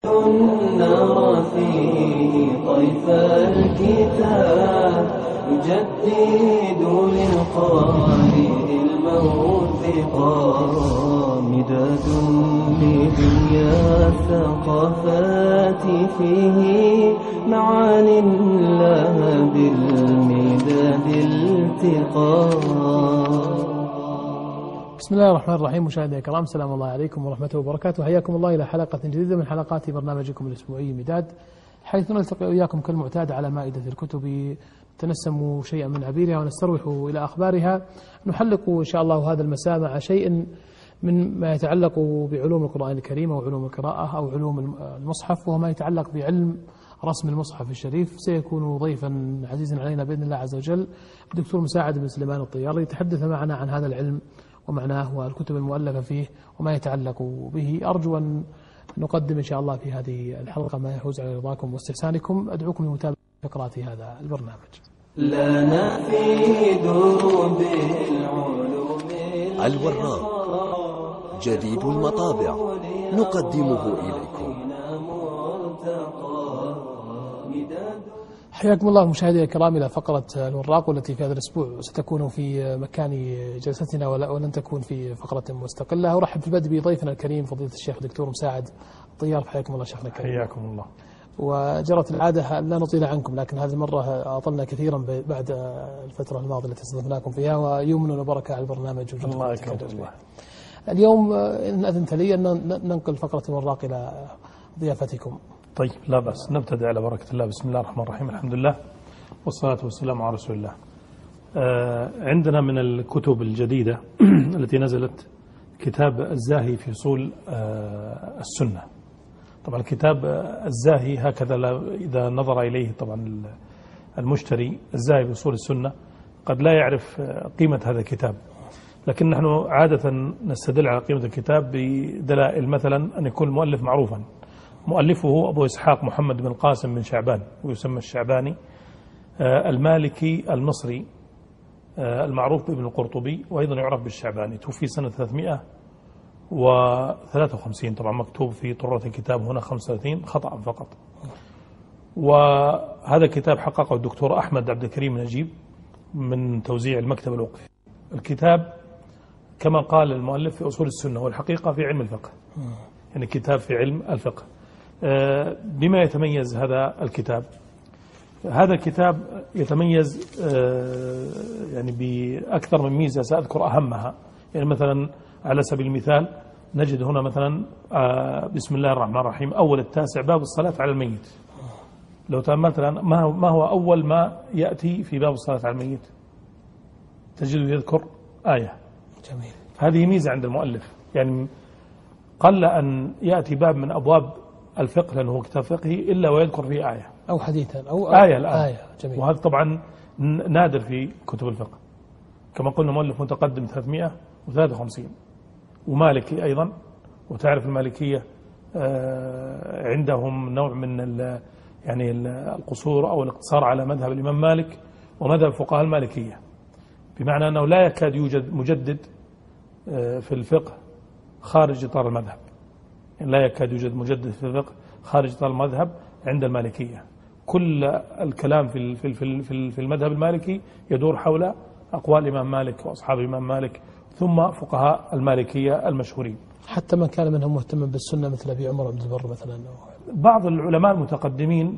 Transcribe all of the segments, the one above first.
نرى فيه طيف الكتاب يجدد للقارئ الموثقا مداد لدنيا الثقافات فيه معان لها بالمداد التقى. بسم الله الرحمن الرحيم. مشاهدينا الكرام، سلام الله عليكم ورحمته وبركاته. حياكم الله إلى حلقة جديدة من حلقات برنامجكم الأسبوعي مداد، حيث نلتقي وإياكم كالمعتاد على مائدة الكتب، نتنسم شيئا من عبيرها ونستروح إلى أخبارها. نحلق إن شاء الله هذا المساء مع شيء من ما يتعلق بعلوم القرآن الكريم أو علوم القراءة أو علوم المصحف، وهو ما يتعلق بعلم رسم المصحف الشريف. سيكون ضيفا عزيزا علينا بإذن الله عز وجل الدكتور مساعد بن سليمان الطيار، يتحدث معنا عن هذا العلم ومعناه والكتب المؤلفة فيه وما يتعلق به. أرجو أن نقدم إن شاء الله في هذه الحلقة ما يحوز على رضاكم واستحسانكم. أدعوكم لمتابعة فقرات هذا البرنامج. لنا في دروب العلوم الوراق جديد المطابع نقدمه إليكم. حياكم الله مشاهدينا الكرام إلى فقرة الوراق، والتي في هذا الأسبوع ستكون في مكان جلستنا ولن تكون في فقرة مستقلة. أرحب في البدء بضيفنا الكريم فضيلة الشيخ دكتور مساعد الطيار. حياكم الله شيخنا الكريم. حياكم الله. وجرت العادة لا نطيل عنكم، لكن هذه المرة أطلنا كثيرا بعد الفترة الماضية التي استضفناكم فيها، ويمن وبركة على البرنامج. الله يكرمك. اليوم إن أذنت لي أن ننقل فقرة الوراق إلى ضيافتكم. طيب، لا بأس، نبتدئ على بركة الله. بسم الله الرحمن الرحيم، الحمد لله والصلاة والسلام على رسول الله. عندنا من الكتب الجديدة التي نزلت كتاب الزاهي في أصول السنة. طبعا الكتاب الزاهي هكذا إذا نظر إليه طبعا المشتري، الزاهي في أصول السنة قد لا يعرف قيمة هذا الكتاب، لكن نحن عادة نستدل على قيمة الكتاب بدلائل، مثلا أن يكون المؤلف معروفا. مؤلفه أبو إسحاق محمد بن القاسم بن شعبان، ويسمى الشعباني، المالكي المصري، المعروف بابن القرطبي، وأيضا يعرف بالشعباني. توفي سنة 353. طبعا مكتوب في طرة الكتاب هنا 35 خطأ فقط. وهذا الكتاب حققه الدكتور أحمد عبد الكريم نجيب من توزيع المكتب الوقفي. الكتاب كما قال المؤلف في أصول السنة، والحقيقة في علم الفقه، يعني كتاب في علم الفقه. بما يتميز هذا الكتاب؟ هذا الكتاب يتميز يعني بأكثر من ميزة، سأذكر أهمها. يعني مثلا على سبيل المثال نجد هنا مثلا بسم الله الرحمن الرحيم، أول التاسع، باب الصلاة على الميت. لو تأملت الآن ما هو أول ما يأتي في باب الصلاة على الميت؟ تجده يذكر آية. جميل. هذه ميزة عند المؤلف، يعني قل أن يأتي باب من أبواب الفقه لأنه كتاب فقهي إلا ويذكر فيه آية أو حديثا أو آية الآن. آية. جميل. وهذا طبعا نادر في كتب الفقه. كما قلنا مؤلف متقدم 353، ومالكي أيضا. وتعرف المالكية عندهم نوع من يعني القصور أو الاقتصار على مذهب الإمام مالك ومذهب فقهاء المالكية، بمعنى أنه لا يكاد يوجد مجدد في الفقه خارج إطار المذهب. يعني لا يكاد يوجد مجدد في الفقه خارج إطار المذهب عند المالكية. كل الكلام في المذهب المالكي يدور حول أقوال الإمام مالك وأصحاب الإمام مالك ثم فقهاء المالكية المشهورين. حتى من كان منهم مهتما بالسنة مثل أبي عمر بن البر مثلا. بعض العلماء المتقدمين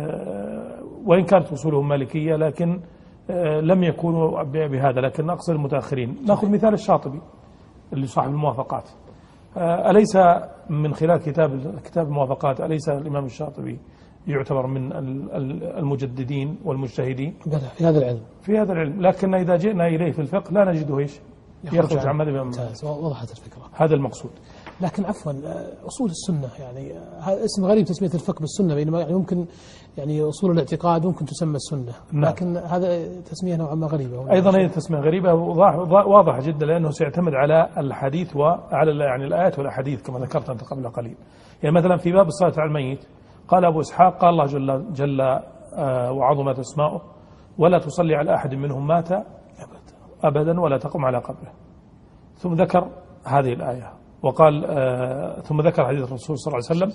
وإن كانت أصولهم مالكية لكن لم يكونوا بهذا، لكن أقصد المتأخرين. نأخذ مثال الشاطبي اللي صاحب الموافقات. أليس من خلال كتاب الموافقات أليس الإمام الشاطبي يعتبر من المجددين والمجتهدين في هذا العلم؟ لكن إذا جئنا إليه في الفقه لا نجده إيش يخرج عن مذهب الإمام. وضحت الفكرة. هذا المقصود. لكن عفوا، أصول السنة يعني هذا اسم غريب، تسمية الفقه بالسنة، بينما يعني ممكن يعني أصول الاعتقاد ممكن تسمى السنة. لكن هذا تسمية نوعا ما غريبة. أيضا هي تسمية غريبة واضحة جدا، لأنه سيعتمد على الحديث وعلى يعني الآيات والأحاديث كما ذكرت أنت قبل قليل. يعني مثلا في باب الصلاة على الميت قال أبو إسحاق قال الله جل وعظمت اسماؤه ولا تصلي على أحد منهم مات أبدا ولا تقم على قبره. ثم ذكر هذه الآية وقال ثم ذكر حديث الرسول صلى الله عليه وسلم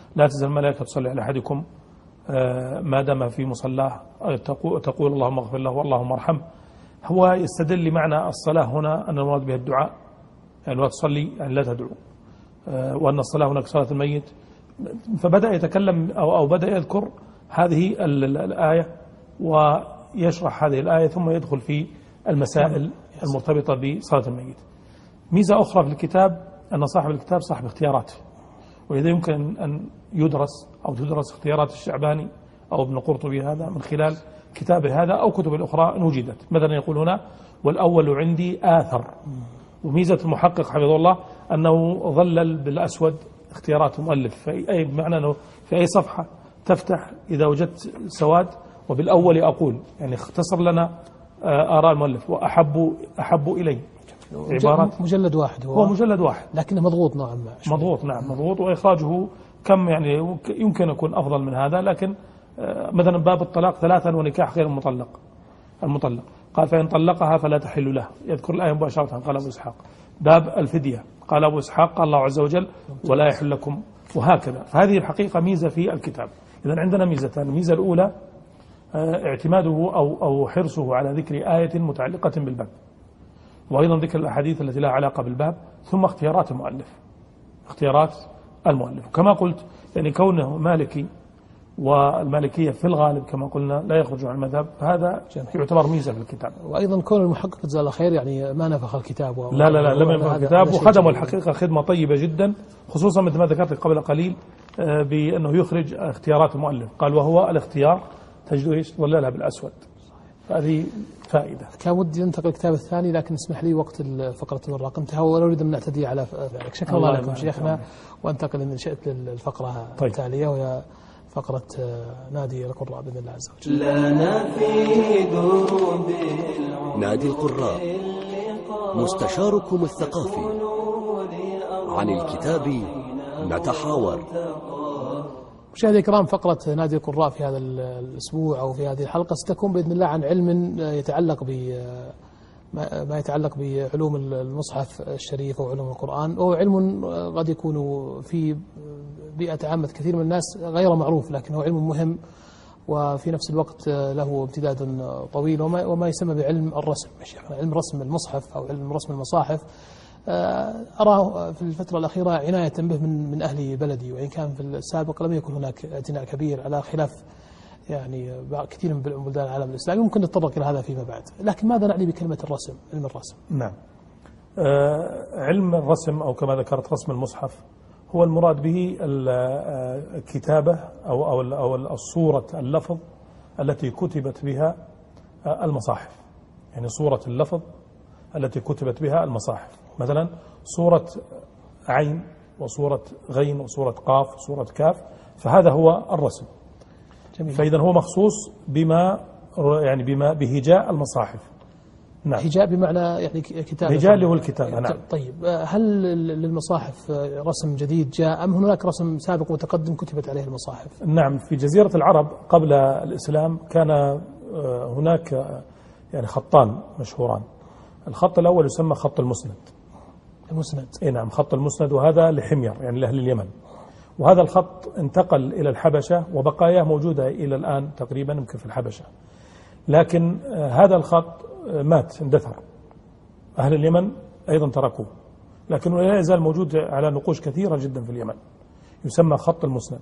لا تزال الملائكة تصلي على أحدكم ما دام في مصلاه تقول اللهم اغفر له واللهم ارحمه. هو يستدل لمعنى الصلاة هنا أن المراد بها الدعاء، يعني لا تصلي يعني لا تدعو، وأن الصلاة هناك صلاة الميت. فبدأ يتكلم أو بدأ يذكر هذه الآية ويشرح هذه الآية ثم يدخل في المسائل المرتبطة بصلاة الميت. ميزة أخرى في الكتاب أن صاحب الكتاب صاحب اختيارات، وإذا يمكن أن يدرس أو تدرس اختيارات الشعباني أو ابن قرطبي هذا من خلال كتابه هذا أو كتب الأخرى إن وجدت. مثلا يقول هنا والأول عندي آثر. وميزة المحقق حفظه الله أنه ظلل بالأسود اختيارات المؤلف، أي بمعنى أنه في أي صفحة تفتح إذا وجدت سواد وبالأول أقول، يعني اختصر لنا آراء المؤلف وأحب إليه عبارات. مجلد واحد هو مجلد واحد لكنه مضغوط نوعا ما. مضغوط، نعم مضغوط، وإخراجه كم يعني يمكن يكون أفضل من هذا. لكن مثلا باب الطلاق 3 ونكاح غير المطلق قال فإن طلقها فلا تحل له، يذكر الآية مباشرة. قال أبو إسحاق باب الفدية قال أبو إسحاق قال الله عز وجل ولا يحل لكم، وهكذا. فهذه الحقيقة ميزة في الكتاب. إذن عندنا ميزتان. الميزة الأولى اعتماده أو حرصه على ذكر آية متعلقة بالباب، وأيضا ذكر الأحاديث التي لها علاقة بالباب، ثم اختيارات المؤلف. وكما قلت يعني كونه مالكي والمالكية في الغالب كما قلنا لا يخرج عن المذهب، هذا يعتبر ميزة في الكتاب. وأيضا كون المحقق جزاه الله خير يعني ما نفخ الكتاب لا لم ينفخ الكتاب، وخدموا الحقيقة خدمة طيبة جدا، خصوصا مثل ما ذكرت قبل قليل بأنه يخرج اختيارات المؤلف. قال وهو الاختيار تجده ايش ظللها بالأسود. هذه فائدة. كان ودي ننتقل الكتاب الثاني لكن اسمح لي وقت فقرة الوراق انتهى ولا أريد أن نعتدي على ذلك. شكرا الله لكم شيخنا، وانتقل إن شئت للفقرة التالية وهي فقرة نادي القراء بإذن الله عز وجل. لنا في دروب نادي القراء مستشاركم الثقافي، عن الكتاب نتحاور. مشاهدي الكرام، فقرة نادي القراء في هذا الأسبوع أو في هذه الحلقة ستكون بإذن الله عن علم يتعلق ما يتعلق بعلوم المصحف الشريف أو علوم القرآن، وهو علم قد يكون في بيئة عامة كثير من الناس غير معروف، لكنه علم مهم وفي نفس الوقت له امتداد طويل، وما يسمى بعلم الرسم. علم رسم المصحف أو علم رسم المصاحف أراه في الفترة الأخيرة عناية به من أهل بلدي، وإن كان في السابق لم يكن هناك اعتناء كبير على خلاف يعني كثير من بلدان العالم الإسلامي. ممكن نتطرق إلى هذا فيما بعد، لكن ماذا نعني بكلمة الرسم؟ علم الرسم. نعم، علم الرسم أو كما ذكرت رسم المصحف هو المراد به الكتابة أو الصورة اللفظ التي كتبت بها المصاحف، يعني صورة اللفظ التي كتبت بها المصاحف، مثلا صورة عين وصورة غين وصورة قاف وصورة كاف، فهذا هو الرسم. جميل. فإذا هو مخصوص بما بهجاء المصاحف. نعم. هجاء بمعنى يعني كتابة. هجاء اللي هو الكتابة. نعم. طيب هل للمصاحف رسم جديد جاء أم هناك رسم سابق متقدم كتبت عليه المصاحف؟ نعم، في جزيرة العرب قبل الإسلام كان هناك يعني خطان مشهوران. الخط الأول يسمى خط المسند. إيه نعم، خط المسند، وهذا لحمير يعني لأهل اليمن. وهذا الخط انتقل إلى الحبشة وبقاياه موجودة إلى الآن تقريبا يمكن في الحبشة، لكن هذا الخط مات اندثر. أهل اليمن أيضا تركوه، لكنه لا يزال موجود على نقوش كثيرة جدا في اليمن، يسمى خط المسند.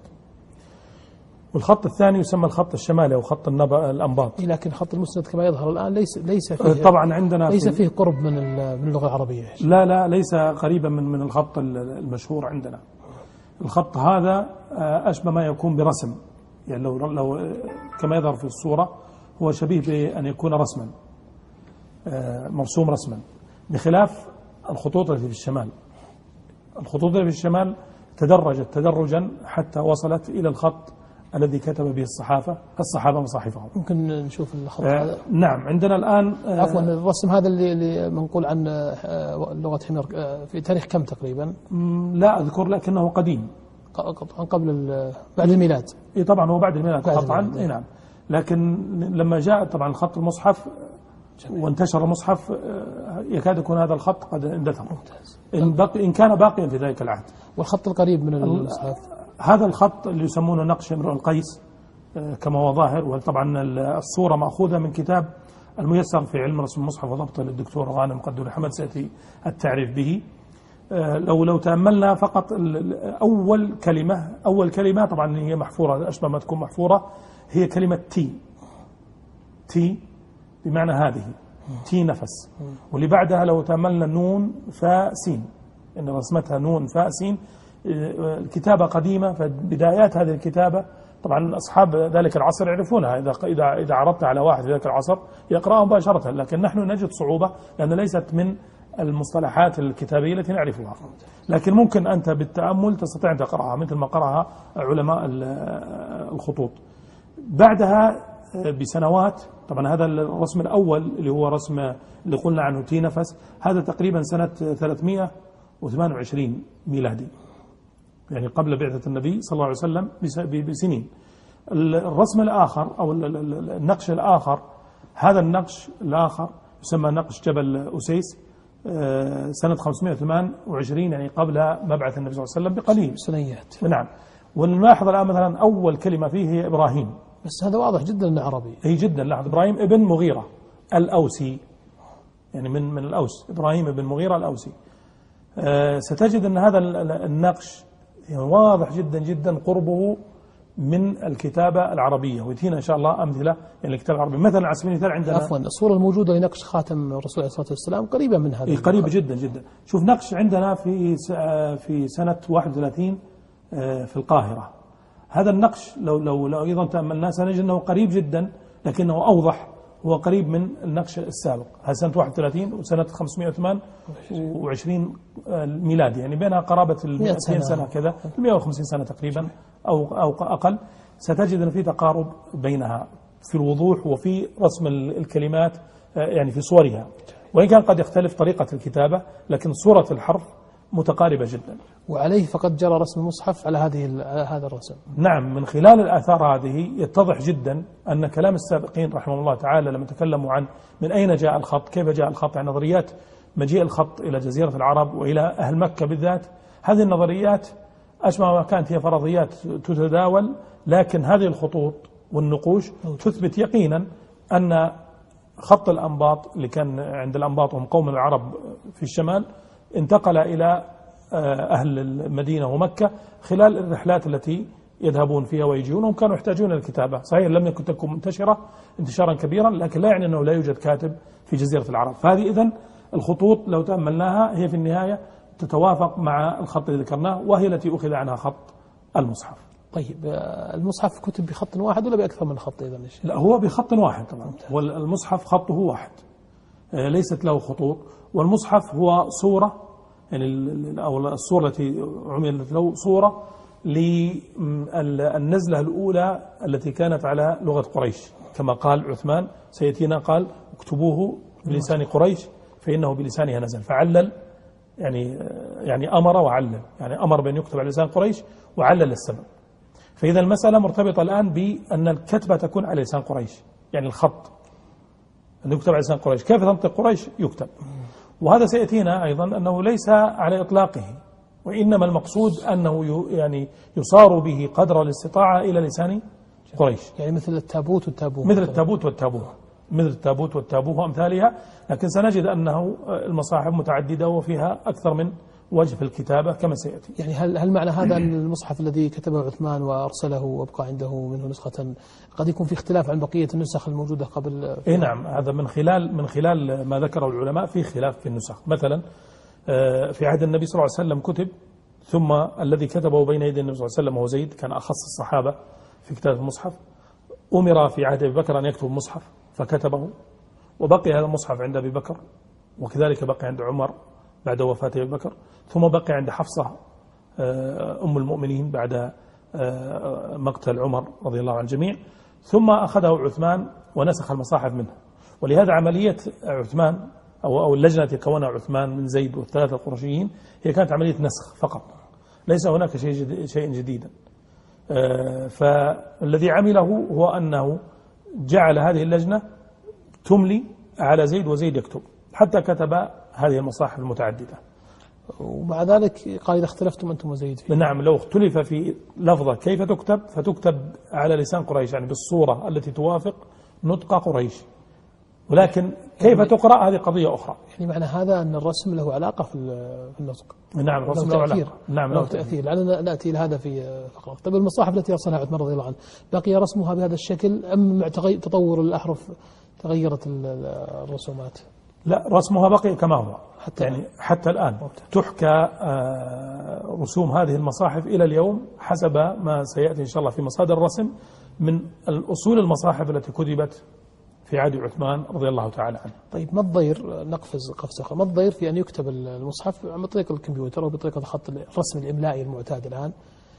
والخط الثاني يسمى الخط الشمالي أو خط الأنباط. لكن خط المسند كما يظهر الآن ليس فيه طبعا عندنا ليس فيه قرب من اللغة العربية. لا ليس قريبا من الخط المشهور عندنا. الخط هذا أشبه ما يكون برسم، يعني لو كما يظهر في الصورة هو شبيه بأن يكون رسما، مرسوم رسما، بخلاف الخطوط التي في الشمال. الخطوط التي في الشمال تدرجت تدرجا حتى وصلت إلى الخط الذي كتب به الصحابة مصاحفهم. ممكن نشوف الخط هذا؟ نعم، عندنا الآن عفوا الرسم هذا اللي منقول عن لغة حمير في تاريخ كم تقريبا؟ لا أذكر، لكنه قديم قبل بعد الميلاد. طبعا هو بعد الميلاد قطعا. نعم، لكن لما جاء طبعا الخط المصحف وانتشر المصحف يكاد يكون هذا الخط قد اندثر، إن كان باقيا في ذلك العهد. والخط القريب من المصحف هذا الخط اللي يسمونه نقش امرؤ القيس كما هو ظاهر، وطبعا الصورة مأخوذة من كتاب الميسر في علم رسم المصحف وضبطه للدكتور غانم قدور حمد، سيأتي التعريف به. لو تأملنا فقط أول كلمة طبعا هي محفورة، أشبه ما تكون محفورة، هي كلمة تي بمعنى هذه، تي نفس، واللي بعدها لو تأملنا نون فاء سين، إن رسمتها نون فاء سين. الكتابة قديمة، فبدايات هذه الكتابة طبعا أصحاب ذلك العصر يعرفونها، إذا عرضت على واحد في ذلك العصر يقرأها مباشرة، لكن نحن نجد صعوبة لأن ليست من المصطلحات الكتابية التي نعرفها، لكن ممكن أنت بالتأمل تستطيع أن تقرأها مثل ما قرأها علماء الخطوط. بعدها بسنوات، طبعا هذا الرسم الأول اللي هو رسم اللي قلنا عنه تي نفس، هذا تقريبا سنة 328 ميلادي، يعني قبل بعثة النبي صلى الله عليه وسلم بسنين. الرسم الآخر أو النقش الآخر، هذا النقش الآخر يسمى نقش جبل أسيس سنة 528، يعني قبل مبعث النبي صلى الله عليه وسلم بقليل سنيات. نعم. ونلاحظ الآن مثلا أول كلمة فيه هي إبراهيم، بس هذا واضح جدا أنه عربي. أي جدا. لاحظ إبراهيم ابن مغيرة الأوسي، يعني من الأوس، إبراهيم ابن مغيرة الأوسي. ستجد أن هذا النقش يعني واضح جدا جدا قربه من الكتابة العربية، ويأتينا إن شاء الله أمثلة يعني الكتابة العربية. مثلا على سبيل المثال عندنا عفوا الصورة الموجودة لنقش خاتم الرسول عليه الصلاة والسلام قريبة من هذا. قريبة جدا جدا. شوف نقش عندنا في سنة 31 في القاهرة. هذا النقش لو أيضا تأملناه سنجد أنه قريب جدا، لكنه أوضح، هو قريب من النقش السابق. هذا سنة 31 وسنة 528 ميلادي، يعني بينها قرابة 200 سنة كذا، 150 سنة تقريبا أو أقل. ستجد أن في تقارب بينها في الوضوح وفي رسم الكلمات، يعني في صورها، وإن كان قد يختلف طريقة الكتابة، لكن صورة الحرف متقاربة جدا. وعليه فقد جرى رسم المصحف على هذا الرسم. نعم، من خلال الآثار هذه يتضح جدا أن كلام السابقين رحمه الله تعالى لما تكلموا عن من أين جاء الخط، كيف جاء الخط، عن نظريات مجيء الخط إلى جزيرة العرب وإلى أهل مكة بالذات. هذه النظريات أشبه ما كانت هي فرضيات تتداول، لكن هذه الخطوط والنقوش تثبت يقينا أن خط الأنباط اللي كان عند الأنباط وهم قوم العرب في الشمال انتقل إلى أهل المدينة ومكة خلال الرحلات التي يذهبون فيها ويجيون، وهم كانوا يحتاجون الكتابة. صحيح لم تكن منتشرة انتشارا كبيرا، لكن لا يعني أنه لا يوجد كاتب في جزيرة العرب. فهذه إذن الخطوط لو تأملناها هي في النهاية تتوافق مع الخط اللي ذكرناه، وهي التي أخذ عنها خط المصحف. طيب المصحف كتب بخط واحد ولا بأكثر من خط إذن؟ لا، هو بخط واحد طبعا، والمصحف خطه واحد، ليست له خطوط. والمصحف هو صورة، يعني أو الصورة التي عملت له صورة للنزلة الأولى التي كانت على لغة قريش، كما قال عثمان سيأتينا قال اكتبوه بلسان قريش فإنه بلسانها نزل، فعلل يعني أمر وعلل، يعني أمر بأن يكتب على لسان قريش وعلل السبب. فإذا المسألة مرتبطة الآن بأن الكتبة تكون على لسان قريش، يعني الخط أن يكتب على لسان قريش، كيف تنطق قريش يكتب. وهذا سيأتينا أيضا أنه ليس على إطلاقه، وإنما المقصود أنه يعني يصار به قدر الاستطاعة إلى لسان قريش، يعني مثل التابوت والتابوه، مثل التابوت والتابوه، مثل التابوت والتابوه وأمثالها. لكن سنجد أنه المصاحف متعددة وفيها أكثر من وجه في الكتابة كما سيأتي. يعني هل معنى هذا أن المصحف الذي كتبه عثمان وأرسله وابقى عنده منه نسخة قد يكون في اختلاف عن بقية النسخ الموجودة قبل؟ إيه نعم، هذا من خلال ما ذكره العلماء في خلاف في النسخ. مثلا في عهد النبي صلى الله عليه وسلم كتب، ثم الذي كتبه بين يدي النبي صلى الله عليه وسلم هو زيد، كان أخص الصحابة في كتابة المصحف. أمر في عهد أبي بكر أن يكتب المصحف فكتبه، وبقي هذا المصحف عند أبي بكر، وكذلك بقي عند عمر بعد وفاة أبي بكر، ثم بقي عند حفصة أم المؤمنين بعد مقتل عمر رضي الله عن الجميع، ثم أخذه عثمان ونسخ المصاحف منه. ولهذا عملية عثمان أو اللجنة التي كونها عثمان من زيد والثلاثة القرشيين هي كانت عملية نسخ فقط، ليس هناك شيء جديدا. فالذي عمله هو أنه جعل هذه اللجنة تملي على زيد وزيد يكتب، حتى كتب هذه المصاحف المتعددة. ومع ذلك قال إذا اختلفتم أنتم وزيد فيه. نعم، لو اختلف في لفظة كيف تكتب فتكتب على لسان قريش، يعني بالصورة التي توافق نطق قريش، ولكن كيف تقرأ هذه قضية أخرى. يعني معنى هذا أن الرسم له علاقة في النطق. نعم، الرسم له علاقة. نعم، له تأثير. لعلنا نأتي إلى هذا في فقرة. طيب المصاحف التي أرسلها عثمان رضي الله عنه بقي رسمها بهذا الشكل أم مع تطور الأحرف تغيرت الرسومات؟ لا، رسمها بقي كما هو حتى الآن. تحكى رسوم هذه المصاحف إلى اليوم حسب ما سيأتي إن شاء الله في مصادر الرسم من الأصول المصاحف التي كتبت في عهد عثمان رضي الله تعالى عنه. طيب ما الضير، نقفز قفزة أخرى، ما الضير في أن يكتب المصحف عن طريق الكمبيوتر أو بطريقة الخط الرسم الإملائي المعتاد الآن؟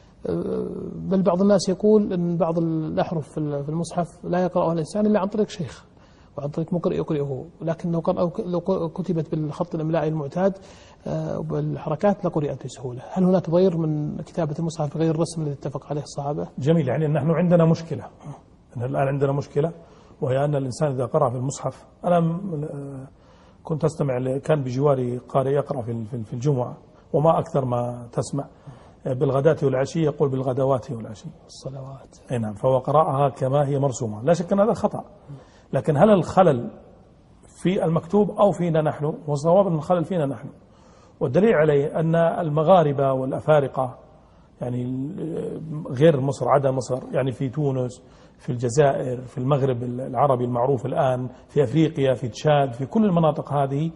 بل بعض الناس يقول أن بعض الأحرف في المصحف لا يقرأها الإنسان إلا عن طريق شيخ وعن طريق مقرئ يقرئه، لكن لو كتبت بالخط الإملائي المعتاد وبالحركات لقرئت بسهولة. هل هناك ضير من كتابة المصحف بغير الرسم الذي اتفق عليه الصحابة؟ جميل. يعني نحن عندنا مشكلة، الآن عندنا مشكلة، وهي أن الإنسان إذا قرأ في المصحف، أنا كنت أستمع، كان بجواري قارئ يقرأ في الجمعة، وما أكثر ما تسمع بالغداة والعشي، يقول بالغدوات والعشي الصلوات. أي نعم، فهو قرأها كما هي مرسومة، لا شك أن هذا خطأ. لكن هل الخلل في المكتوب أو فينا نحن؟ والصواب أن الخلل فينا نحن، والدليل عليه أن المغاربة والأفارقة، يعني غير مصر، عدا مصر، يعني في تونس، في الجزائر، في المغرب العربي المعروف الآن، في أفريقيا، في تشاد، في كل المناطق هذه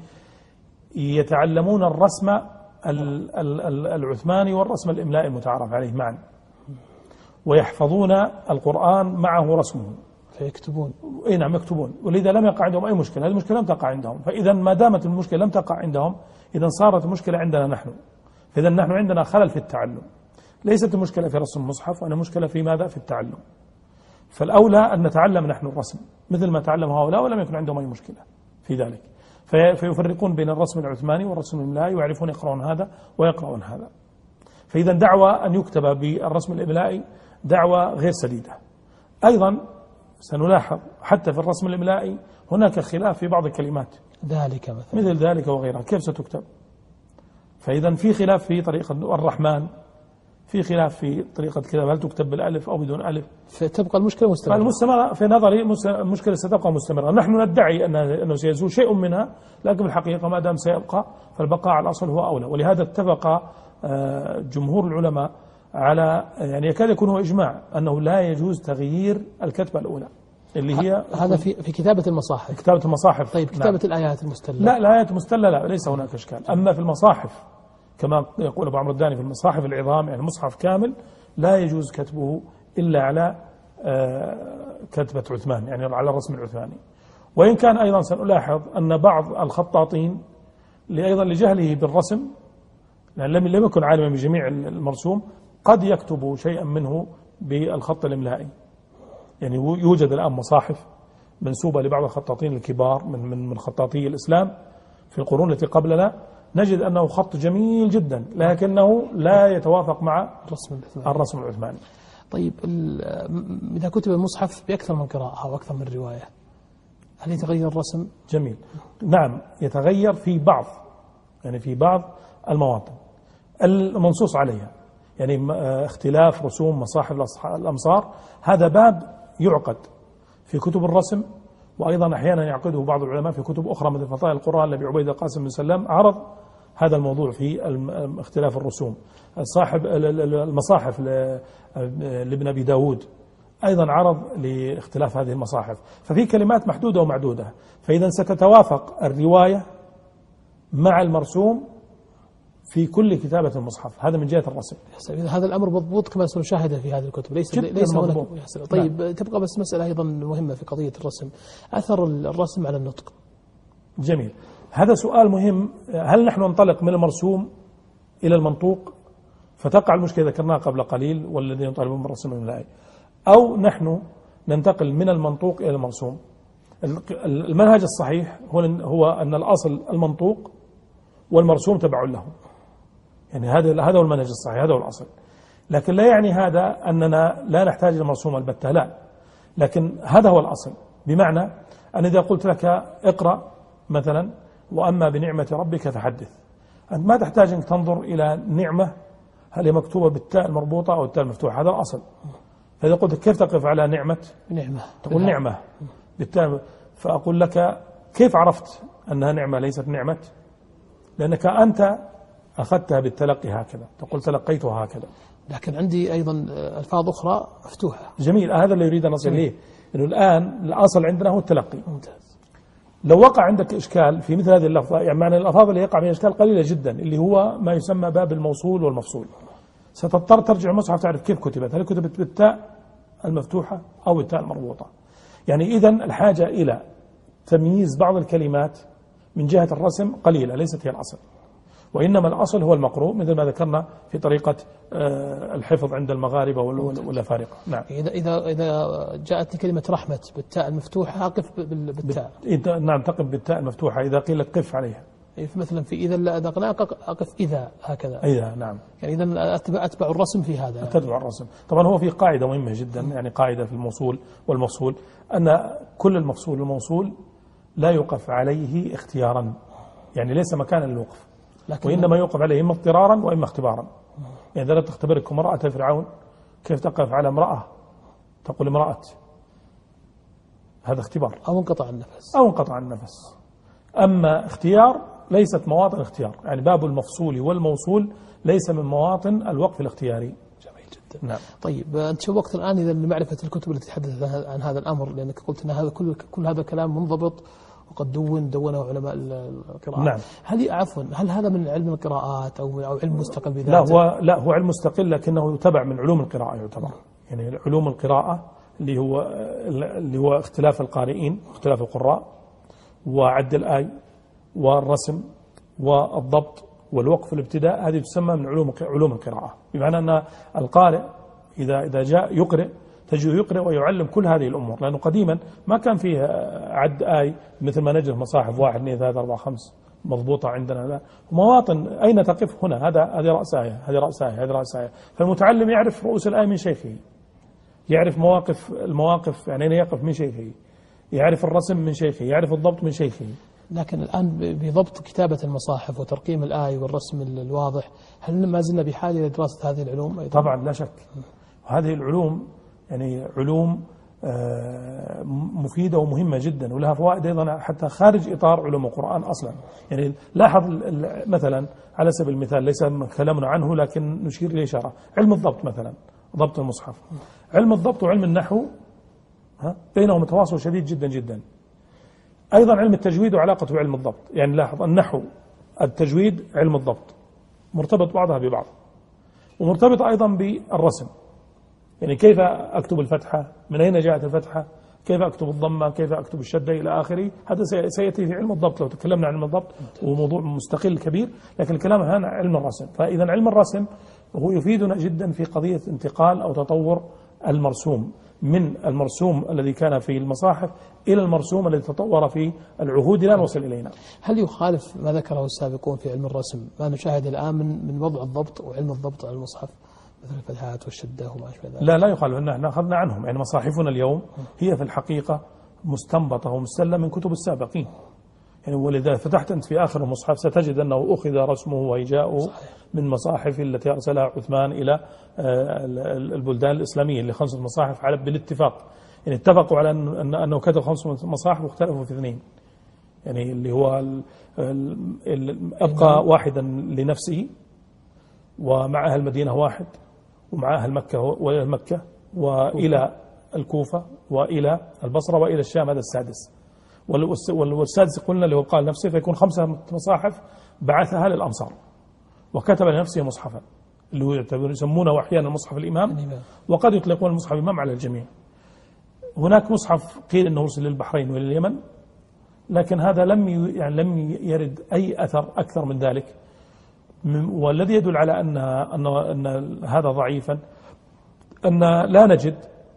يتعلمون الرسم العثماني والرسم الإملائي المتعارف عليه معا، ويحفظون القرآن معه رسمه فيكتبون. اي نعم، يكتبون، ولذا لم يقع عندهم أي مشكلة. هذه المشكلة لم تقع عندهم، فإذا ما دامت المشكلة لم تقع عندهم، إذا صارت المشكلة عندنا نحن. فإذا نحن عندنا خلل في التعلم، ليست المشكلة في رسم المصحف، وأنا مشكلة في ماذا؟ في التعلم. فالأولى أن نتعلم نحن الرسم مثل ما تعلم هؤلاء، ولم يكن عندهم أي مشكلة في ذلك، فيفرقون بين الرسم العثماني والرسم الإملائي، ويعرفون يقرؤون هذا ويقرؤون هذا. فإذا دعوة أن يكتب بالرسم الإملائي دعوة غير سديدة. أيضا سنلاحظ حتى في الرسم الإملائي هناك خلاف في بعض الكلمات، ذلك مثلا، مثل ذلك وغيرها، كيف ستكتب؟ فإذا في خلاف في طريقة الرحمن، في خلاف في طريقة كتاب، هل تكتب بالألف أو بدون ألف؟ فتبقى المشكلة مستمرة. فالمستمرة في نظري المشكلة ستبقى مستمرة. نحن ندعي أنه سيزول شيء منها، لكن في الحقيقة ما دام سيبقى فالبقاء على الأصل هو أولى. ولهذا اتفق جمهور العلماء على، يعني يكاد يكون هو إجماع، أنه لا يجوز تغيير الكتبة الأولى اللي هي هذا في كتابة المصاحف. كتابة المصاحف. طيب كتابة الآيات المستلة؟ لا، الآيات المستلة لا، ليس هناك إشكال. أما في المصاحف كما يقول أبو عمرو الداني، في المصاحف العظام، يعني مصحف كامل، لا يجوز كتبه إلا على كتبة عثمان، يعني على الرسم العثماني. وإن كان أيضا سنلاحظ أن بعض الخطاطين أيضا لجهله بالرسم، لأن لم يكن عالما بجميع المرسوم، قد يكتب شيئا منه بالخط الإملائي. يعني يوجد الآن مصاحف منسوبة لبعض الخطاطين الكبار من خطاطي الإسلام في القرون التي قبلنا، نجد أنه خط جميل جدا، لكنه لا يتوافق مع الرسم العثماني. طيب إذا كتب المصحف بأكثر من قراءة أو أكثر من رواية، هل يتغير الرسم؟ جميل. نعم، يتغير في بعض المواطن المنصوص عليها، يعني اختلاف رسوم مصاحف الأمصار، هذا باب يعقد في كتب الرسم، وأيضا أحيانا يعقده بعض العلماء في كتب أخرى مثل فضائل القرآن لأبي عبيد القاسم بن سلام، عرض هذا الموضوع في اختلاف الرسوم. صاحب المصاحف لابن أبي داود أيضا عرض لاختلاف هذه المصاحف، ففي كلمات محدودة ومعدودة، فإذا ستتوافق الرواية مع المرسوم في كل كتابة المصحف، هذا من جهة الرسم. هذا الأمر مضبوط كما سنشاهده في هذه الكتب، ليس هناك. طيب نعم. تبقى بس مسألة أيضا مهمة في قضية الرسم، أثر الرسم على النطق. جميل، هذا سؤال مهم. هل نحن ننطلق من المرسوم إلى المنطوق فتقع المشكلة ذكرناها قبل قليل، والذين يطالبون بالرسم الإملائي، أو نحن ننتقل من المنطوق إلى المرسوم؟ المنهج الصحيح هو أن الأصل المنطوق والمرسوم تبع له، يعني هذا هو المنهج الصحيح، هذا هو الأصل. لكن لا يعني هذا أننا لا نحتاج المرسوم البتة، لا، لكن هذا هو الأصل. بمعنى أن إذا قلت لك اقرأ مثلا وأما بنعمة ربك فحدث، أنت ما تحتاج أنك تنظر إلى نعمة هل هي مكتوبة بالتاء المربوطة أو التاء المفتوحة، هذا الأصل. فإذا قلت كيف تقف على نعمة تقول نعمة بالتاء، فأقول لك كيف عرفت أنها نعمة ليست نعمة؟ لأنك أنت أخذتها بالتلقي هكذا، تقول تلقيتها هكذا. لكن عندي أيضا ألفاظ أخرى مفتوحة. جميل، هذا اللي يريد أن نصل إليه، إنه الآن الأصل عندنا هو التلقي. ممتاز. لو وقع عندك إشكال في مثل هذه اللفظة، يعني معنى الألفاظ اللي يقع فيها إشكال قليلة جدا، اللي هو ما يسمى باب الموصول والمفصول، ستضطر ترجع المصحف تعرف كيف كتبت، هل كتبت بالتاء المفتوحة أو التاء المربوطة. يعني إذن الحاجة إلى تمييز بعض الكلمات من جهة الرسم قليلة، ليست هي الأصل، وإنما الأصل هو المقروء، مثل ما ذكرنا في طريقة الحفظ عند المغاربة والأفارقة. نعم. إذا جاءتني كلمة رحمة بالتاء المفتوحة أقف بالتاء. نعم، تقف بالتاء المفتوحة إذا قيل لك قف عليها. مثلا في إذا لا أدقنا أقف إذا هكذا. إذا نعم. يعني إذا أتبع الرسم في هذا. تتبع الرسم. طبعا هو في قاعدة مهمة جدا، يعني قاعدة في الموصول والمفصول، أن كل المفصول والموصول لا يوقف عليه اختيارا، يعني ليس مكانا للوقف، وإنما يوقف عليه إما اضطرارا وإما اختبارا. يعني إذا تختبرك امرأة فرعون كيف تقف على امرأة، تقول امرأة، هذا اختبار، أو انقطع النفس. أما اختيار ليست مواطن اختيار، يعني باب المفصول والموصول ليس من مواطن الوقف الاختياري. جميل جدا. نعم. طيب أنت شوقت الآن إذا لمعرفة الكتب التي تحدث عن هذا الأمر، لأنك قلت أن هذا كل هذا الكلام منضبط وقد دونه علماء القراءة. نعم. هل هذا من علم القراءات أو علم مستقل بذاته؟ لا هو علم مستقل، لكنه يتبع من علوم القراءة يعتبر. يعني علوم القراءة اللي هو اختلاف القارئين، اختلاف القراء، وعد الآي، والرسم، والضبط، والوقف والابتداء، هذه تسمى من علوم القراءة. بمعنى أن القارئ إذا جاء يقرأ تجده يقرأ ويعلم كل هذه الأمور، لأنه قديما ما كان فيه عد آي مثل ما نجد مصاحف 1 2 3 4 5 مضبوطة عندنا، لا، مواطن أين تقف هنا، هذه رأس آية، هذه رأس آية، هذه رأس آية. فالمتعلم يعرف رؤوس الآية من شيخه، يعرف المواقف يعني أين يقف من شيخه، يعرف الرسم من شيخه، يعرف الضبط من شيخه. لكن الآن بضبط كتابة المصاحف وترقيم الآية والرسم الواضح، هل ما زلنا بحاجة إلى دراسة هذه العلوم أيضا؟ طبعا لا شك. هذه العلوم يعني علوم مفيدة ومهمة جدا، ولها فوائد أيضا حتى خارج إطار علوم القرآن أصلا. يعني لاحظ مثلا على سبيل المثال، ليس كلامنا عنه لكن نشير إليه إشارة، علم الضبط مثلا، ضبط المصحف، علم الضبط وعلم النحو بينهم تواصل شديد جدا جدا. أيضا علم التجويد وعلاقته بعلم الضبط، يعني لاحظ النحو، التجويد، علم الضبط مرتبط بعضها ببعض، ومرتبط أيضا بالرسم. يعني كيف أكتب الفتحة، من أين جاءت الفتحة، كيف أكتب الضمة، كيف أكتب الشدة إلى آخره. هذا سيأتي في علم الضبط لو تكلمنا عن علم الضبط، وموضوع مستقل كبير، لكن الكلام هنا علم الرسم. فإذا علم الرسم هو يفيدنا جدا في قضية انتقال أو تطور المرسوم من المرسوم الذي كان في المصاحف إلى المرسوم الذي تطور في العهود لا نوصل إلينا. هل يخالف ما ذكره السابقون في علم الرسم ما نشاهد الآن من وضع الضبط وعلم الضبط على المصحف، مثل الفتحات والشدة وما أشبه ذلك؟ لا يخالف، أننا أخذنا عنهم. يعني مصاحفنا اليوم هي في الحقيقة مستنبطة ومستلة من كتب السابقين. يعني ولذا فتحت أنت في آخر المصحف ستجد أنه أخذ رسمه وهجاؤه من مصاحف التي أرسلها عثمان إلى البلدان الإسلامية، اللي 5 مصاحف بالاتفاق. يعني اتفقوا على أنه كتب 5 مصاحف واختلفوا في 2، يعني اللي هو أبقى واحدا لنفسه، ومع أهل المدينة 1، ومع أهل مكة وإلى الكوفة وإلى البصرة وإلى الشام، هذا السادس. والسادس قلنا اللي هو قال نفسه، فيكون 5 مصاحف بعثها للأمصار وكتب لنفسه مصحفا، اللي هو يسمونه أحيانا مصحف الإمام، وقد يطلقون المصحف الإمام على الجميع. هناك مصحف قيل أنه وصل للبحرين ولليمن، لكن هذا لم يرد أي أثر أكثر من ذلك. والذي يدل على أن هذا ضعيفا أن لا نجد